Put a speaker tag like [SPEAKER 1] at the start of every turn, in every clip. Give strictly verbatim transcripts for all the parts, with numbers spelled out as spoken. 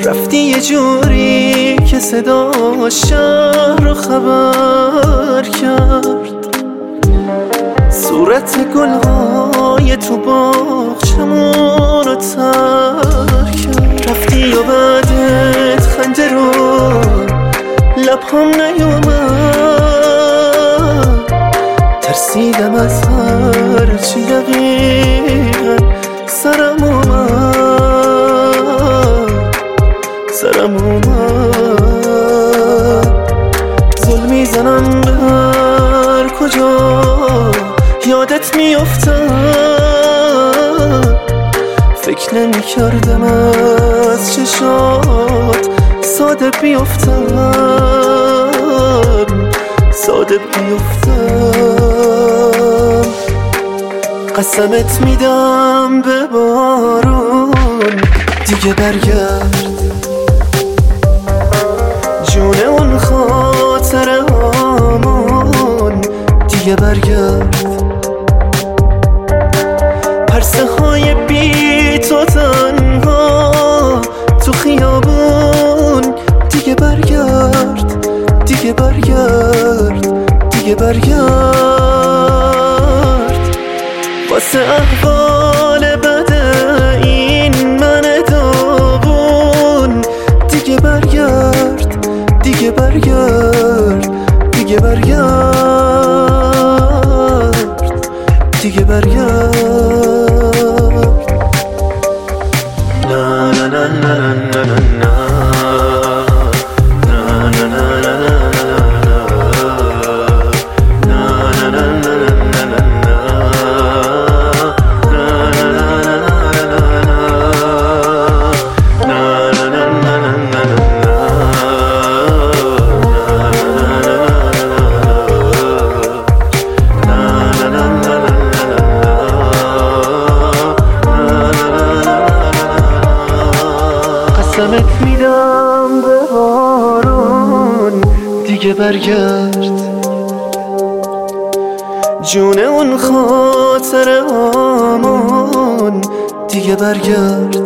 [SPEAKER 1] رفتی یه جوری که صدا شهر رو خبر کرد، صورت گلهای تو باغچمون رو تر کرد. رفتی و بعدت خنده رو لبام نیومد، ترسیدم از هر چی دقیقا سرم اومد سرم اومد. زل میزنم به هر کجا یادت میافتم، فکر نمی کردم از چشات ساده بیفتم ساده بیفتم. قسمت میدم به بارون دیگه برگرد، جون اون خاطره هامون دیگه برگرد. پرسه های بی تو تنها تو خیابون دیگه برگرد دیگه برگرد دیگه برگرد. واسه احوال بد این من داغون دیگه برگرد دیگه برگرد دیگه برگرد دیگه برگرد. نا نا نا نا نا نا قسمت میدم به بارون دیگه برگرد، جون اون خاطره هامون دیگه برگرد.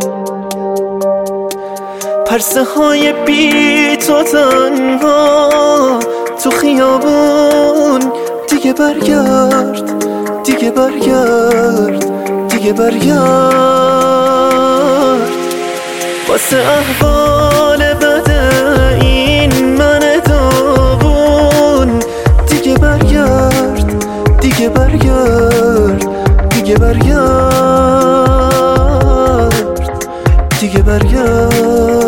[SPEAKER 1] پرسه های بی تو تنها تو خیابون دیگه برگرد دیگه برگرد دیگه برگرد. واسه احوال بد این من داغون دیگه برگرد دیگه برگرد دیگه برگرد دیگه برگرد.